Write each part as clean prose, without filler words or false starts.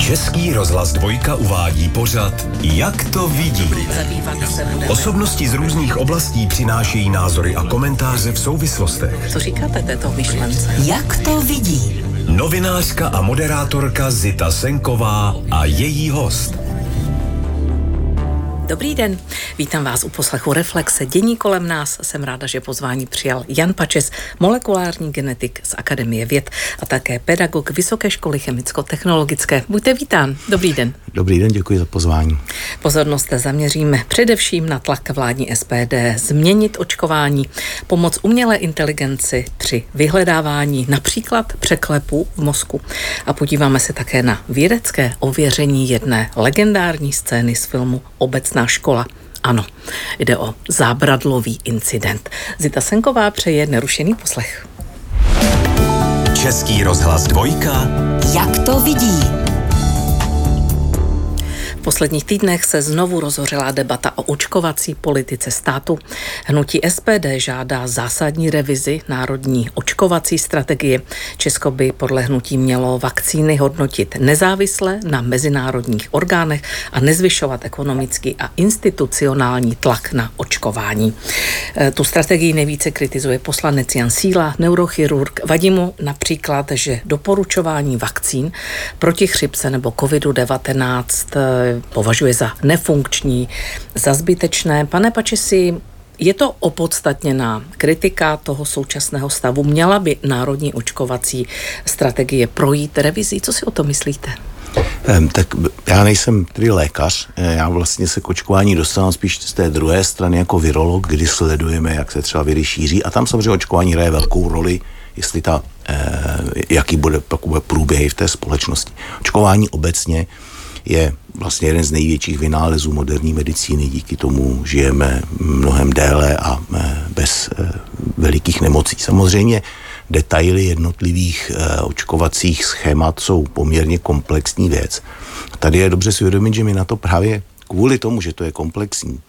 Český rozhlas Dvojka uvádí pořad Jak to vidí. Osobnosti z různých oblastí přinášejí názory a komentáře v souvislostech. Co říkáte této myšlence? Jak to vidí? Novinářka a moderátorka Zita Senková a její host. Dobrý den, vítám vás u poslechu Reflexe dění kolem nás. Jsem ráda, že pozvání přijal Jan Pačes, molekulární genetik z Akademie věd a také pedagog Vysoké školy chemicko-technologické. Buďte vítán, dobrý den. Dobrý den, děkuji za pozvání. Pozornost zaměříme především na tlak vládní SPD, změnit očkování, pomoc umělé inteligenci při vyhledávání například překlepů v mozku. A podíváme se také na vědecké ověření jedné legendární scény z filmu Obecná škola. Ano, jde o zábradlový incident. Zita Senková přeje nerušený poslech. Český rozhlas Dvojka. Jak to vidí? V posledních týdnech se znovu rozhořela debata o očkovací politice státu. Hnutí SPD žádá zásadní revizi národní očkovací strategie. Česko by podle hnutí mělo vakcíny hodnotit nezávisle na mezinárodních orgánech a nezvyšovat ekonomický a institucionální tlak na očkování. Tu strategii nejvíce kritizuje poslanec Jan Síla, neurochirurg. Vadí mu například, že doporučování vakcín proti chřipce nebo COVID-19 považuje za nefunkční, za zbytečné. Pane Pačesi, je to opodstatněná kritika toho současného stavu? Měla by národní očkovací strategie projít revizí? Co si o to myslíte? Tak já nejsem tedy lékař, já vlastně se k očkování dostávám spíš z té druhé strany jako virolog, kdy sledujeme, jak se třeba viry šíří, a tam samozřejmě očkování hraje velkou roli, jestli jaký bude průběh v té společnosti. Očkování obecně je vlastně jeden z největších vynálezů moderní medicíny, díky tomu žijeme mnohem déle a bez velikých nemocí. Samozřejmě detaily jednotlivých očkovacích schémat jsou poměrně komplexní věc. Tady je dobře si uvědomit, že my na to právě kvůli tomu, že to je komplexní,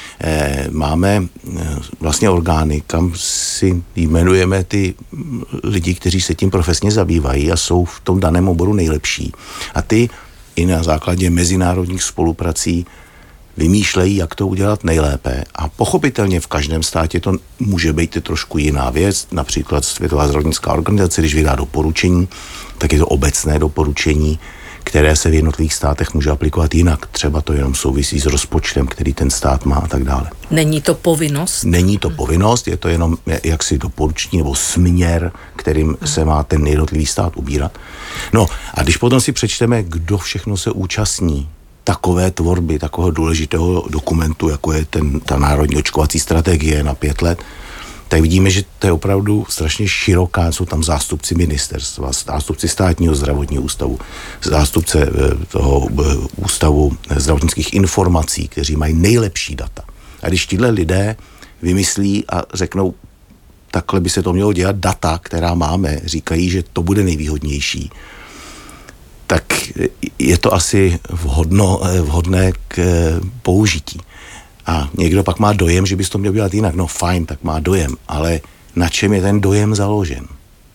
máme vlastně orgány, kam si jmenujeme ty lidi, kteří se tím profesně zabývají a jsou v tom daném oboru nejlepší. A ty i na základě mezinárodních spoluprací vymýšlejí, jak to udělat nejlépe. A pochopitelně v každém státě to může být trošku jiná věc. Například Světová zdravotnická organizace, když vydá doporučení, tak je to obecné doporučení, které se v jednotlivých státech může aplikovat jinak. Třeba to jenom souvisí s rozpočtem, který ten stát má a tak dále. Není to povinnost? Není to povinnost, je to jenom jaksi doporučení nebo směr, kterým se má ten jednotlivý stát ubírat. No a když potom si přečteme, kdo všechno se účastní takové tvorby, takového důležitého dokumentu, jako je ta národní očkovací strategie na 5 let, tak vidíme, že to je opravdu strašně široká. Jsou tam zástupci ministerstva, zástupci státního zdravotního ústavu, zástupce toho ústavu zdravotnických informací, kteří mají nejlepší data. A když tihle lidé vymyslí a řeknou, takhle by se to mělo dělat, data, která máme, říkají, že to bude nejvýhodnější, tak je to asi vhodné k použití. A někdo pak má dojem, že bys to měl dělat jinak. No fajn, tak má dojem, ale na čem je ten dojem založen?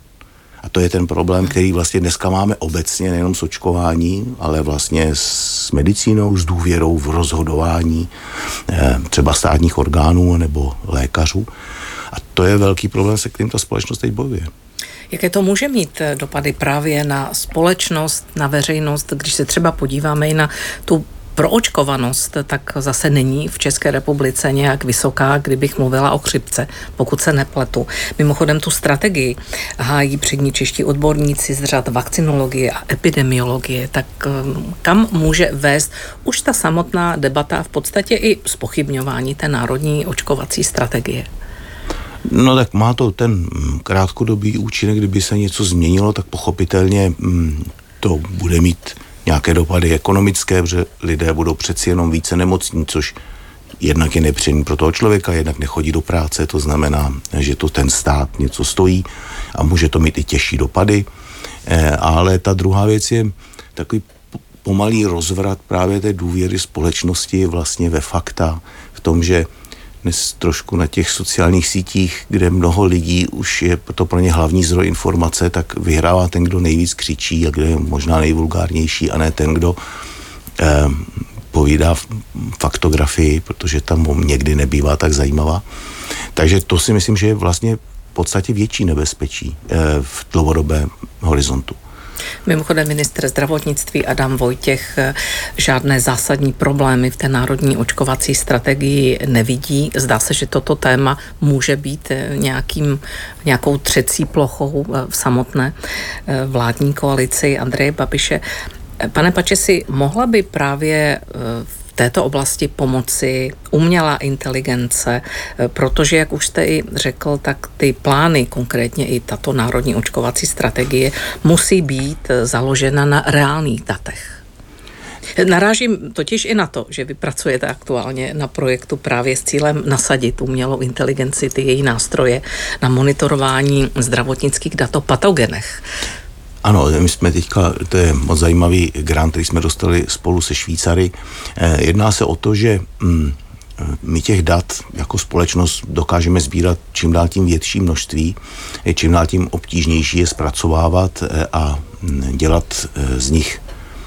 A to je ten problém, který vlastně dneska máme obecně, nejenom s očkováním, ale vlastně s medicínou, s důvěrou v rozhodování třeba státních orgánů nebo lékařů. A to je velký problém, se kterým ta společnost teď bojuje. Jaké to může mít dopady právě na společnost, na veřejnost, když se třeba podíváme i na tu proočkovanost, tak zase není v České republice nějak vysoká, kdybych mluvila o chřipce, pokud se nepletu. Mimochodem tu strategii hájí přední čeští odborníci z řad vakcinologie a epidemiologie, tak kam může vést už ta samotná debata a v podstatě i zpochybňování té národní očkovací strategie? No tak má to ten krátkodobý účinek, kdyby se něco změnilo, tak pochopitelně to bude mít nějaké dopady ekonomické, protože lidé budou přeci jenom více nemocní, což jednak je nepříjemné pro toho člověka, jednak nechodí do práce, to znamená, že to ten stát něco stojí a může to mít i těžší dopady. Ale ta druhá věc je takový pomalý rozvrat právě té důvěry společnosti vlastně ve fakta, v tom, že dnes trošku na těch sociálních sítích, kde mnoho lidí už je to pro ně hlavní zdroj informace, tak vyhrává ten, kdo nejvíc křičí a kdo je možná nejvulgárnější, a ne ten, kdo povídá faktografii, protože tam někdy nebývá tak zajímavá. Takže to si myslím, že je vlastně v podstatě větší nebezpečí v dlouhodobém horizontu. Mimochodem ministr zdravotnictví Adam Vojtěch žádné zásadní problémy v té národní očkovací strategii nevidí. Zdá se, že toto téma může být nějakou třecí plochou v samotné vládní koalici Andreje Babiše. Pane Pačesi, mohla by právě v této oblasti pomoci umělá inteligence, protože, jak už jste i řekl, tak ty plány, konkrétně i tato národní očkovací strategie, musí být založena na reálných datech. Narážím totiž i na to, že vy pracujete aktuálně na projektu právě s cílem nasadit umělou inteligenci, ty její nástroje na monitorování zdravotnických dat o patogenech. Ano, my jsme teďka, to je moc zajímavý grant, který jsme dostali spolu se Švýcary. Jedná se o to, že my těch dat jako společnost dokážeme sbírat čím dál tím větší množství, čím dál tím obtížnější je zpracovávat a dělat z nich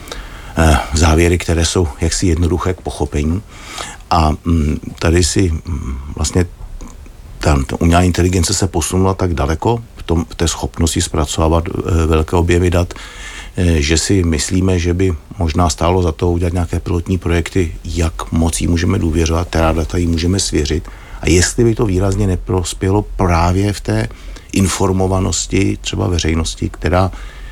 závěry, které jsou jaksi jednoduché k pochopení. A tady si vlastně ta umělá inteligence se posunula tak daleko v té schopnosti zpracovávat velké objemy dat, že si myslíme, že by možná stálo za to udělat nějaké pilotní projekty, jak moc jí můžeme důvěřovat, která data jí můžeme svěřit a jestli by to výrazně neprospělo právě v té informovanosti třeba veřejnosti, která,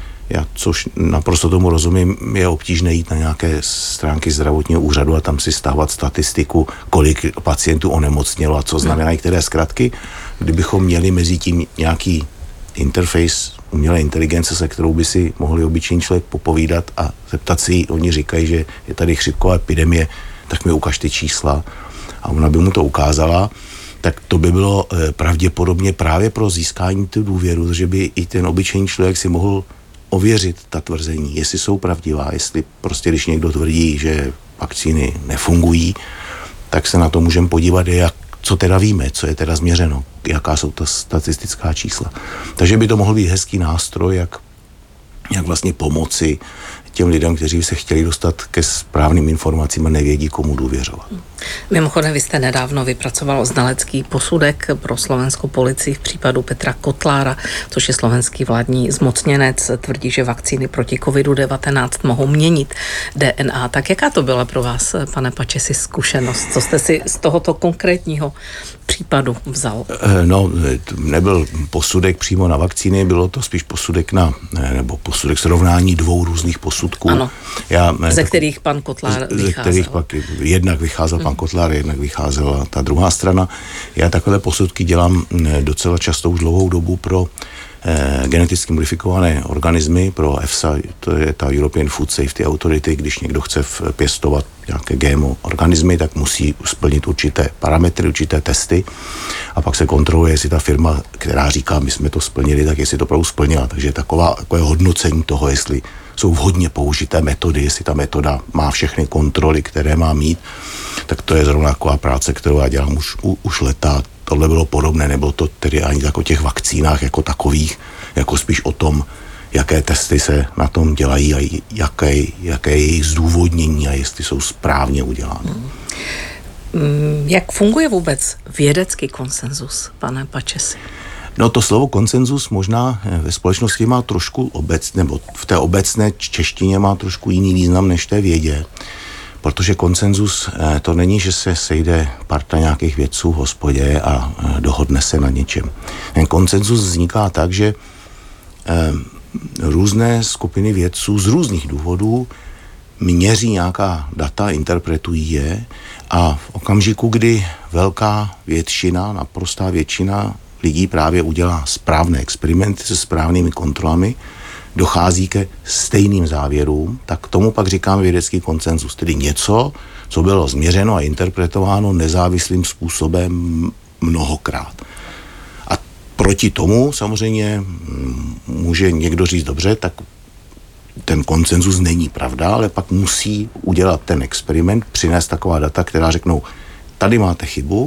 což naprosto tomu rozumím, je obtížné jít na nějaké stránky zdravotního úřadu a tam si stávat statistiku, kolik pacientů onemocnělo a co znamenají které zkratky. Kdybychom měli mezi tím nějaký interface umělé inteligence, se kterou by si mohli obyčejný člověk popovídat a zeptat si, oni říkají, že je tady chřipková epidemie, tak mi ukaž ty čísla a ona by mu to ukázala, tak to by bylo pravděpodobně právě pro získání tu důvěru, že by i ten obyčejný člověk si mohl ověřit ta tvrzení, jestli jsou pravdivá, jestli prostě, když někdo tvrdí, že vakcíny nefungují, tak se na to můžeme podívat, co teda víme, co je teda změřeno, jaká jsou ta statistická čísla. Takže by to mohl být hezký nástroj, jak vlastně pomoci těm lidem, kteří se chtěli dostat ke správným informacím a nevědí, komu důvěřovat. Mimochodem, vy jste nedávno vypracoval znalecký posudek pro slovenskou policii v případu Petra Kotlára, což je slovenský vládní zmocněnec, tvrdí, že vakcíny proti COVID-19 mohou měnit DNA. Tak jaká to byla pro vás, pane Pačesi, zkušenost? Co jste si z tohoto konkrétního případu vzal? No, nebyl posudek přímo na vakcíny, bylo to spíš posudek posudek srovnání dvou různých posudků. Ano, ze kterých pan Kotlár vycházel. Ze kterých pak jednak vycházel pan Kotlár, jednak vycházela ta druhá strana. Já takové posudky dělám docela často už dlouhou dobu pro geneticky modifikované organismy, pro EFSA, to je ta European Food Safety Authority. Když někdo chce pěstovat nějaké GMO organismy, tak musí splnit určité parametry, určité testy a pak se kontroluje, jestli ta firma, která říká, my jsme to splnili, tak jestli to opravdu splnila. Takže takové hodnocení toho, jestli jsou vhodně použité metody, jestli ta metoda má všechny kontroly, které má mít, tak to je zrovna taková práce, kterou já dělám už leta. Tohle bylo podobné, nebylo to tedy ani tak o těch vakcínách jako takových, jako spíš o tom, jaké testy se na tom dělají a jaké je jejich zdůvodnění a jestli jsou správně udělány. Jak funguje vůbec vědecký konsenzus, pane Pačesi? No to slovo konsenzus možná ve společnosti má trošku nebo v té obecné češtině má trošku jiný význam než té vědě. Protože konsenzus to není, že se sejde parta nějakých vědců v hospodě a dohodne se na něčem. Ten konsenzus vzniká tak, že různé skupiny vědců z různých důvodů měří nějaká data, interpretují je a v okamžiku, kdy velká většina, naprostá většina lidí právě udělá správné experimenty se správnými kontrolami, dochází ke stejným závěrům, tak tomu pak říkáme vědecký konsenzus, tedy něco, co bylo změřeno a interpretováno nezávislým způsobem mnohokrát. A proti tomu samozřejmě může někdo říct dobře, tak ten konsenzus není pravda, ale pak musí udělat ten experiment, přinést taková data, která řeknou, tady máte chybu,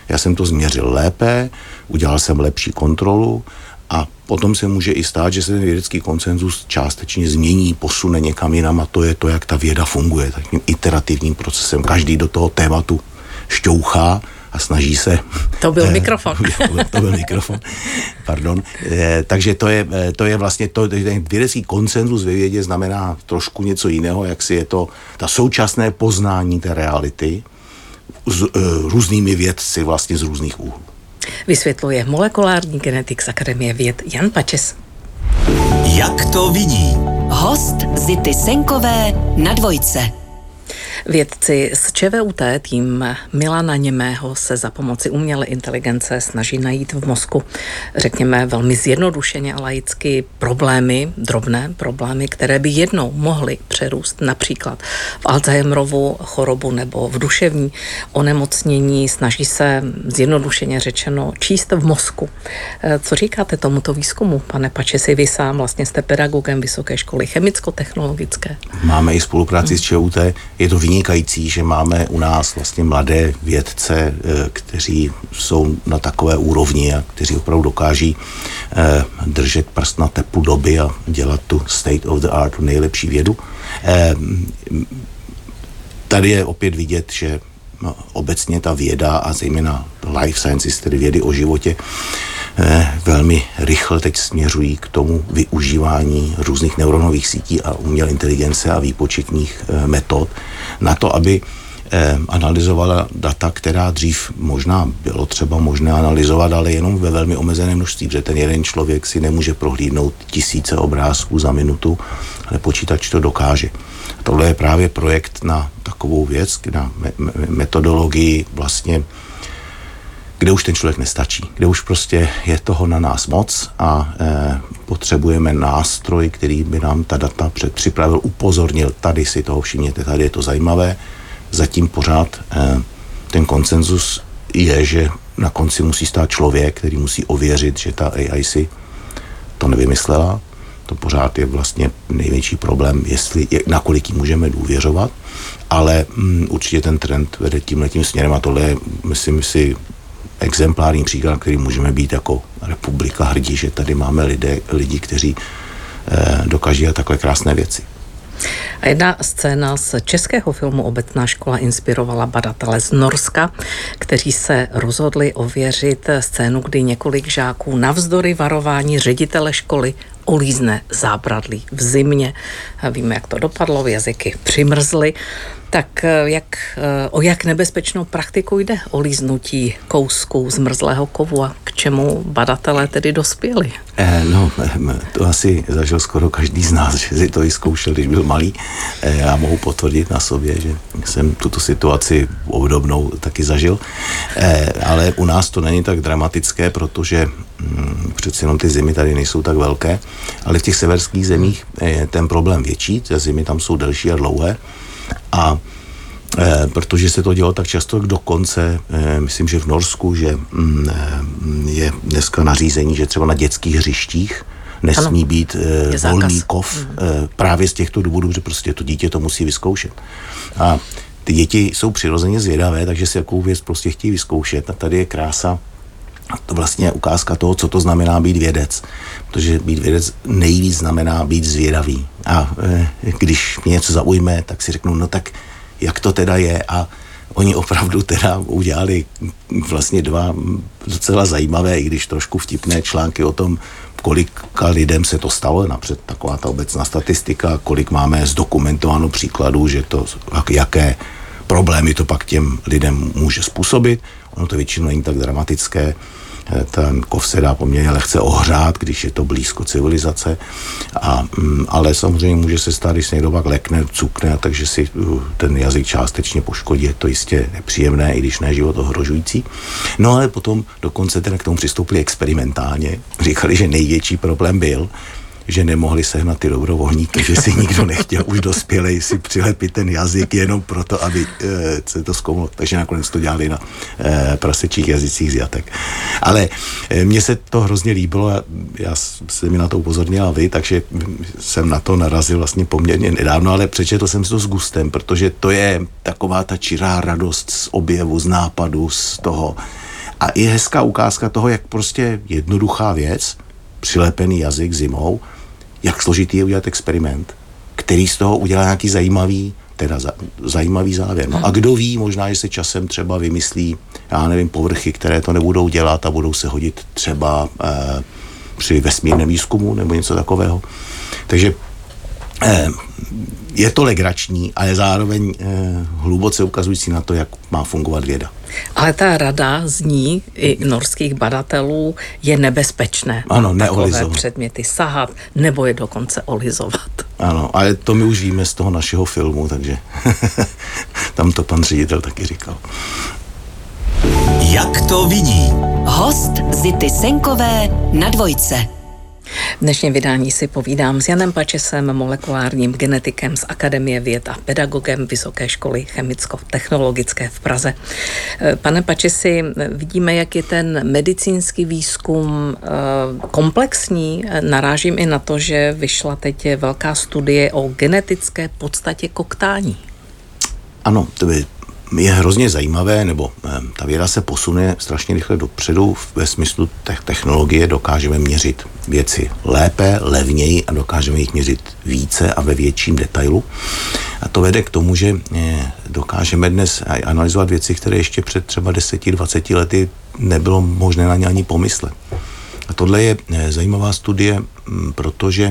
Já jsem to změřil lépe, udělal jsem lepší kontrolu a potom se může i stát, že se ten vědecký konsenzus částečně změní, posune někam jinam a to je to, jak ta věda funguje, takým iterativním procesem. Každý do toho tématu šťouchá a snaží se... To byl mikrofon. To byl mikrofon, pardon. Takže to je vlastně to, ten vědecký konsenzus ve vědě znamená trošku něco jiného, jak si je to ta současné poznání té reality s různými vědci vlastně z různých úhlů. Vysvětluje molekulární genetik z Akademie věd Jan Pačes. Jak to vidí? Host Zity Senkové na Dvojce. Vědci z ČVUT, tým Milana Němého, se za pomoci umělé inteligence snaží najít v mozku, řekněme velmi zjednodušeně a laicky, problémy, drobné problémy, které by jednou mohly přerůst například v Alzheimerovu chorobu nebo v duševní onemocnění. Snaží se zjednodušeně řečeno číst v mozku. Co říkáte tomuto výzkumu, pane Pačesi? Vy sám vlastně jste pedagogem Vysoké školy chemicko-technologické. Máme i spolupráci s ČVUT. Je to vynikající, že máme u nás vlastně mladé vědce, kteří jsou na takové úrovni a kteří opravdu dokáží držet prst na teplu doby a dělat tu state of the art, tu nejlepší vědu. Tady je opět vidět, že obecně ta věda a zejména life sciences, tedy vědy o životě, velmi rychle teď směřují k tomu využívání různých neuronových sítí a umělé inteligence a výpočetních metod na to, aby analyzovala data, která dřív možná bylo třeba možné analyzovat, ale jenom ve velmi omezeném množství, protože ten jeden člověk si nemůže prohlídnout tisíce obrázků za minutu, ale počítač to dokáže. Tohle je právě projekt na takovou věc, na metodologii vlastně, kde už ten člověk nestačí, kde už prostě je toho na nás moc a potřebujeme nástroj, který by nám ta data předpřipravil, upozornil, tady si toho všimněte, tady je to zajímavé. Zatím pořád ten konsenzus je, že na konci musí stát člověk, který musí ověřit, že ta AI si to nevymyslela. To pořád je vlastně největší problém, nakolik jí můžeme důvěřovat, ale určitě ten trend vede tímhletím směrem a tohle je, myslím si, exemplární příklad, který můžeme být jako republika hrdí, že tady máme lidi, kteří dokáží dělat takové krásné věci. A jedna scéna z českého filmu Obecná škola inspirovala badatele z Norska, kteří se rozhodli ověřit scénu, kdy několik žáků navzdory varování ředitele školy olízne zábradlí v zimě. A víme, jak to dopadlo, jazyky přimrzly. Tak o jak nebezpečnou praktiku jde olíznutí kousků zmrzlého kovu a k čemu badatelé tedy dospěli? To asi zažil skoro každý z nás, že si to vyzkoušel, když byl malý. Já mohu potvrdit na sobě, že jsem tuto situaci obdobnou taky zažil. Ale u nás to není tak dramatické, protože přeci jenom ty zimy tady nejsou tak velké, ale v těch severských zemích je ten problém větší, ty zimy tam jsou delší a dlouhé a protože se to dělo tak často dokonce, myslím, že v Norsku, že je dneska nařízení, že třeba na dětských hřištích nesmí být volný kov právě z těchto důvodů, že prostě to dítě to musí vyzkoušet. A ty děti jsou přirozeně zvědavé, takže si jakou věc prostě chtějí vyzkoušet a tady je krása. To vlastně je ukázka toho, co to znamená být vědec. Protože být vědec nejvíc znamená být zvědavý. A když mě něco zaujme, tak si řeknu, no tak jak to teda je? A oni opravdu teda udělali vlastně 2 docela zajímavé, i když trošku vtipné články o tom, kolika lidem se to stalo, napřed taková ta obecná statistika, kolik máme zdokumentováno příkladů, že to, jaké problémy to pak těm lidem může způsobit. Ono to většinou není tak dramatické. Ten kov se dá poměrně lehce ohřát, když je to blízko civilizace. Ale samozřejmě může se stát, když se někdo pak lekne, cukne, takže si ten jazyk částečně poškodí. Je to jistě nepříjemné, i když ne život ohrožující. No ale potom dokonce teda k tomu přistoupili experimentálně. Říkali, že největší problém byl, že nemohli sehnat ty dobrovolníky, že si nikdo nechtěl už dospělej si přilepit ten jazyk jenom proto, aby se to zkoumalo. Takže nakonec to dělali na prasečích jazycích z jatek. Ale mně se to hrozně líbilo a já jsem mi na to upozornila vy, takže jsem na to narazil vlastně poměrně nedávno, ale přečetl jsem si to s gustem, protože to je taková ta čirá radost z objevu, z nápadu, z toho, A je hezká ukázka toho, jak prostě jednoduchá věc, přilepený jazyk zimou, jak složitý je udělat experiment, který z toho udělá nějaký zajímavý závěr. No a kdo ví, možná, že se časem třeba vymyslí, já nevím, povrchy, které to nebudou dělat a budou se hodit třeba při vesmírném výzkumu nebo něco takového. Takže je to legrační, ale zároveň hluboce ukazující na to, jak má fungovat věda. Ale ta rada zní i norských badatelů je nebezpečné. Ano, neolizovat. Takové předměty sahat nebo je dokonce olizovat. Ano, ale to my už víme z toho našeho filmu, takže tam to pan ředitel taky říkal. Jak to vidí? Host Zity Senkové na Dvojce. V dnešním vydání si povídám s Janem Pačesem, molekulárním genetikem z Akademie věd a pedagogem Vysoké školy chemicko-technologické v Praze. Pane Pačesi, vidíme, jak je ten medicínský výzkum komplexní. Narážím i na to, že vyšla teď velká studie o genetické podstatě koktání. Ano, to je hrozně zajímavé, nebo ta věda se posune strašně rychle dopředu ve smyslu technologie, dokážeme měřit věci lépe, levněji a dokážeme jich měřit více a ve větším detailu. A to vede k tomu, že dokážeme dnes analyzovat věci, které ještě před třeba 10-20 lety nebylo možné na ně ani pomyslet. A tohle je zajímavá studie, protože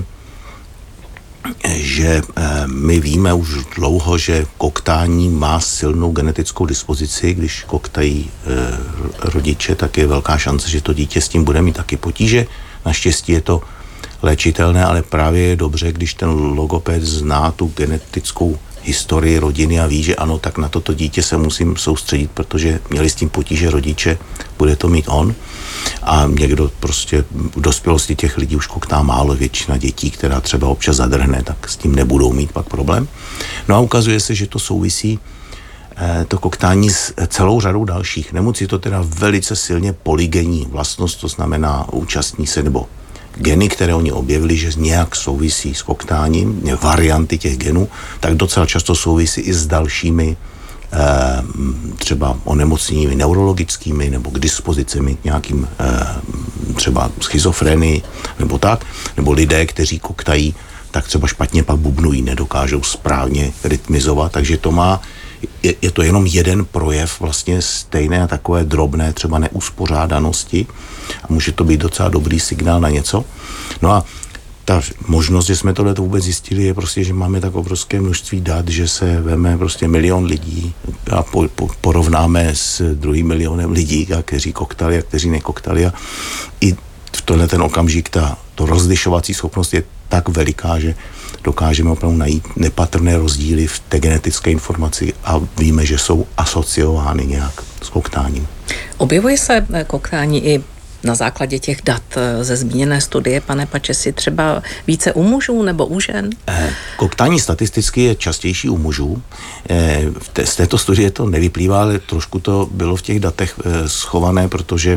my víme už dlouho, že koktání má silnou genetickou dispozici. Když koktají rodiče, tak je velká šance, že to dítě s tím bude mít taky potíže. Naštěstí je to léčitelné, ale právě je dobře, když ten logoped zná tu genetickou historii rodiny a ví, že ano, tak na toto dítě se musím soustředit, protože měli s tím potíže rodiče, bude to mít on. A někdo prostě v dospělosti těch lidí už koktá málo, většina dětí, která třeba občas zadrhne, tak s tím nebudou mít pak problém. No a ukazuje se, že to souvisí to koktání s celou řadou dalších. Nemoc je to teda velice silně polygenní vlastnost, to znamená účastní se nebo geny, které oni objevili, že nějak souvisí s koktáním, varianty těch genů, tak docela často souvisí i s dalšími třeba onemocněními neurologickými nebo k dispozicemi k nějakým třeba schizofrenii nebo tak, nebo lidé, kteří koktají, tak třeba špatně pak bubnují, nedokážou správně rytmizovat, takže to má, je to jenom jeden projev vlastně stejné a takové drobné třeba neuspořádanosti a může to být docela dobrý signál na něco. No a ta možnost, že jsme tohle vůbec zjistili, je prostě, že máme tak obrovské množství dat, že se veme prostě 1 000 000 lidí a porovnáme s 2 milionem lidí, kteří koktali a kteří nekoktali. A i v tenhle ten okamžik to rozlišovací schopnost je tak veliká, že dokážeme opravdu najít nepatrné rozdíly v té genetické informaci a víme, že jsou asociovány nějak s koktáním. Objevuje se koktání i na základě těch dat ze zmíněné studie, pane Pačesi, třeba více u mužů nebo u žen? Koktání statisticky je častější u mužů. Z této studie to nevyplývá, ale trošku to bylo v těch datech schované, protože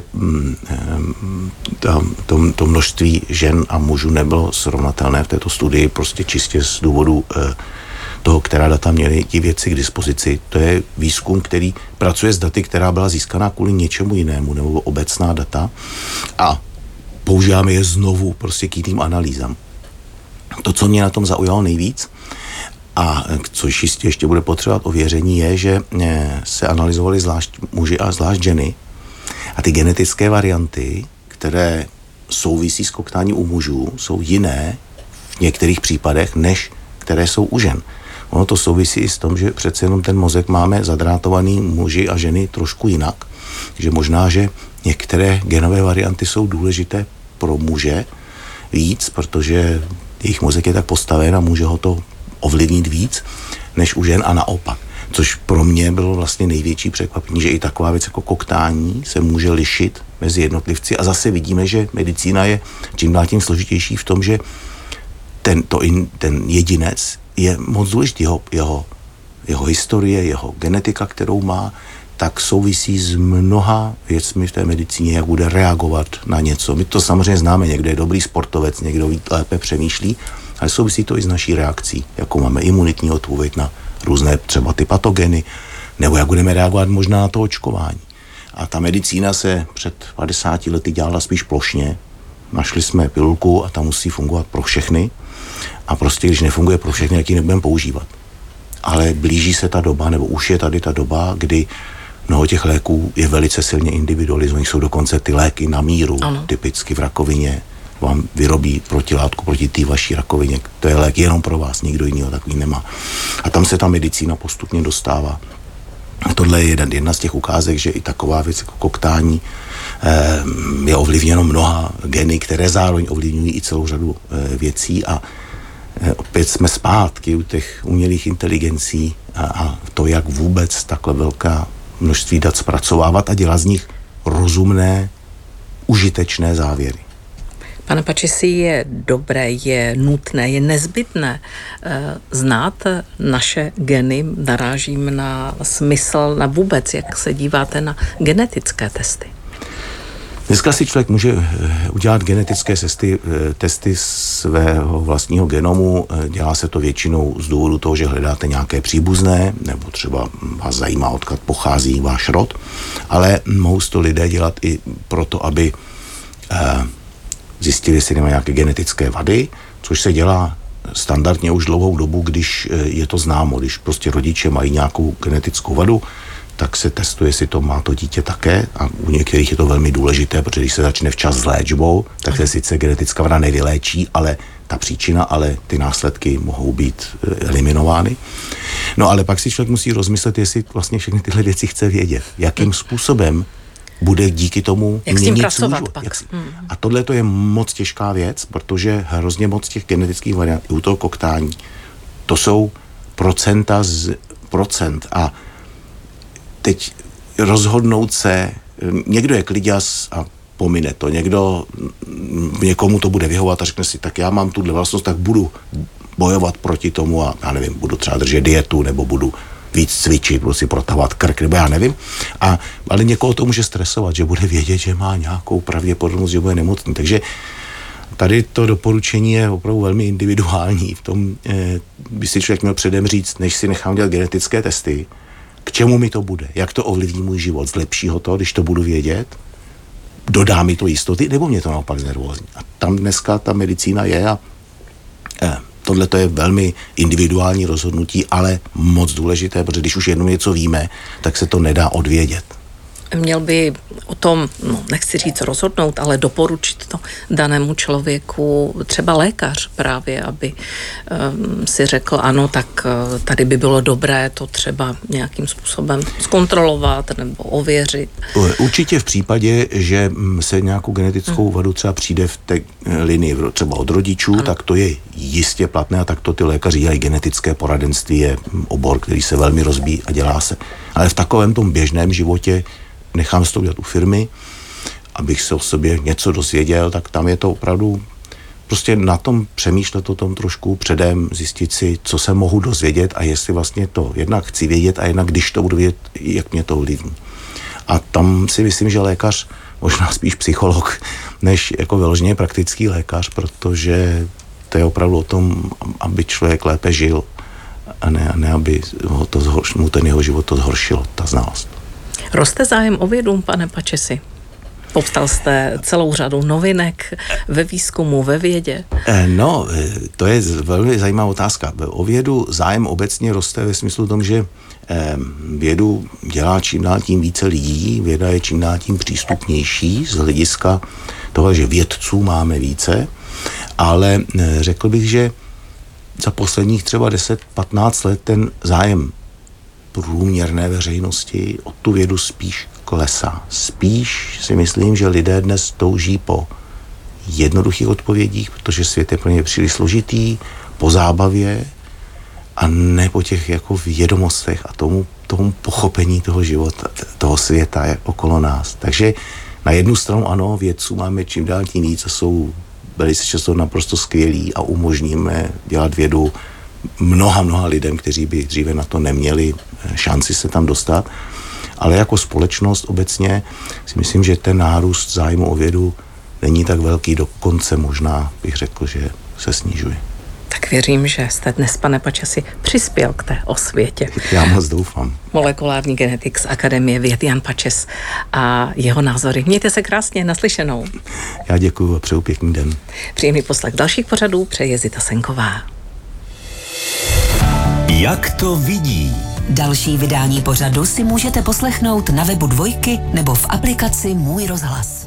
to množství žen a mužů nebylo srovnatelné v této studii, prostě čistě z důvodu toho, která data měly ti věci k dispozici. To je výzkum, který pracuje s daty, která byla získaná kvůli něčemu jinému, nebo obecná data a používáme je znovu prostě k jiným analýzám. To, co mě na tom zaujalo nejvíc a což jistě ještě bude potřebovat ověření, je, že se analyzovali zvlášť muži a zvlášť ženy a ty genetické varianty, které souvisí s koktáním u mužů, jsou jiné v některých případech, než které jsou u žen. Ono to souvisí i s tom, že přece jenom ten mozek máme zadrátovaný muži a ženy trošku jinak. Takže možná, že některé genové varianty jsou důležité pro muže víc, protože jejich mozek je tak postaven a může ho to ovlivnit víc, než u žen a naopak. Což pro mě bylo vlastně největší překvapení, že i taková věc jako koktání se může lišit mezi jednotlivci a zase vidíme, že medicína je čím dál tím složitější v tom, že ten jedinec je moc důležitý, jeho historie, jeho genetika, kterou má, tak souvisí s mnoha věcmi v té medicíně, jak bude reagovat na něco. My to samozřejmě známe, někdo je dobrý sportovec, někdo lépe přemýšlí, ale souvisí to i s naší reakcí, jako máme imunitní odpověď na různé třeba ty patogeny, nebo jak budeme reagovat možná na to očkování. A ta medicína se před 50 lety dělala spíš plošně. Našli jsme pilulku a ta musí fungovat pro všechny. A prostě, když nefunguje pro všechny, tak ji nebudeme používat. Ale blíží se ta doba, nebo už je tady ta doba, kdy mnoho těch léků je velice silně individualizovaný. Jsou dokonce ty léky na míru, typicky v rakovině. Vám vyrobí protilátku proti té vaší rakovině. To je lék jenom pro vás, nikdo jiného takový nemá. A tam se ta medicína postupně dostává. A tohle je jedna z těch ukázek, že i taková věc jako koktání je ovlivněno mnoha geny, které zároveň ovlivňují i celou řadu věcí a opět jsme zpátky u těch umělých inteligencí a to, jak vůbec takhle velká množství dat zpracovávat a dělat z nich rozumné, užitečné závěry. Pane Pachisi, je dobré, je nutné, je nezbytné znát naše geny, narážím na smysl, na vůbec, jak se díváte na genetické testy. Dneska si člověk může udělat genetické testy svého vlastního genomu. Dělá se to většinou z důvodu toho, že hledáte nějaké příbuzné, nebo třeba vás zajímá, odkud pochází váš rod, ale mohou to lidé dělat i proto, aby zjistili, jestli nemají nějaké genetické vady, což se dělá standardně už dlouhou dobu, když je to známo, když prostě rodiče mají nějakou genetickou vadu, tak se testuje, jestli to má to dítě také a u některých je to velmi důležité, protože když se začne včas s léčbou, tak se sice genetická vada nevyléčí, ale ta příčina, ale ty následky mohou být eliminovány. No ale pak si člověk musí rozmyslet, jestli vlastně všechny tyhle věci chce vědět, jakým způsobem bude díky tomu měnit svůj život. A tohle to je moc těžká věc, protože hrozně moc těch genetických variant u toho koktání, to jsou procenta z procent a teď rozhodnout se, někdo je kliďas a pomine to, někomu to bude vyhovovat a řekne si, tak já mám tuhle vlastnost, tak budu bojovat proti tomu a já nevím, budu třeba držet dietu nebo budu víc cvičit, budu si protahovat krk, nebo já nevím. Ale někoho to může stresovat, že bude vědět, že má nějakou pravděpodobnost, že bude nemocný. Takže tady to doporučení je opravdu velmi individuální. V tom by si člověk měl předem říct, než si nechám dělat genetické testy, k čemu mi to bude, jak to ovlivní můj život, zlepší ho to, když to budu vědět, dodá mi to jistoty, nebo mě to naopak znervózní. A tam dneska ta medicína je a tohle to je velmi individuální rozhodnutí, ale moc důležité, protože když už jednou něco víme, tak se to nedá odvědět. Měl by o tom, nechci říct rozhodnout, ale doporučit to danému člověku třeba lékař právě, aby si řekl, ano, tak tady by bylo dobré to třeba nějakým způsobem zkontrolovat nebo ověřit. Určitě v případě, že se nějakou genetickou vadu třeba přijde v té linii třeba od rodičů, ano. Tak to je jistě platné a tak to ty lékaři dělají. Genetické poradenství je obor, který se velmi rozbíjí a dělá se. Ale v takovém tom běžném životě nechám se to udělat u firmy, abych se o sobě něco dozvěděl, tak tam je to opravdu prostě na tom přemýšlet o tom trošku předem, zjistit si, co se mohu dozvědět a jestli vlastně to jednak chci vědět a jednak když to budu vědět, jak mě to ovlivní. A tam si myslím, že lékař, možná spíš psycholog, než jako vyloženě praktický lékař, protože to je opravdu o tom, aby člověk lépe žil a ne aby mu ten jeho život to zhoršilo, ta znalost. Roste zájem o vědu, pane Pachisi? Popsal jste celou řadu novinek ve výzkumu, ve vědě. No, to je velmi zajímavá otázka. O vědu zájem obecně roste ve smyslu tom, že vědu dělá čím dál tím více lidí, věda je čím dál tím přístupnější z hlediska toho, že vědců máme více, ale řekl bych, že za posledních třeba 10-15 let ten zájem průměrné veřejnosti o tu vědu spíš klesá. Spíš si myslím, že lidé dnes touží po jednoduchých odpovědích, protože svět je pro ně příliš složitý, po zábavě a ne po těch jako vědomostech a tomu pochopení toho života, toho světa okolo nás. Takže na jednu stranu ano, vědců máme čím dál tím víc a jsou velice často naprosto skvělí a umožníme dělat vědu mnoha lidem, kteří by dříve na to neměli šanci se tam dostat. Ale jako společnost obecně si myslím, že ten nárůst zájmu o vědu není tak velký, dokonce možná bych řekl, že se snižuje. Tak věřím, že jste dnes, pane Pačesi, přispěl k té osvětě. Já moc doufám. Molekulární genetik z Akademie věd Jan Pačes a jeho názory. Mějte se krásně, naslyšenou. Já děkuju a přeju pěkný den. Příjemný poslech dalších pořadů přeje Zita Senková. Jak to vidí? Další vydání pořadu si můžete poslechnout na webu Dvojky nebo v aplikaci Můj rozhlas.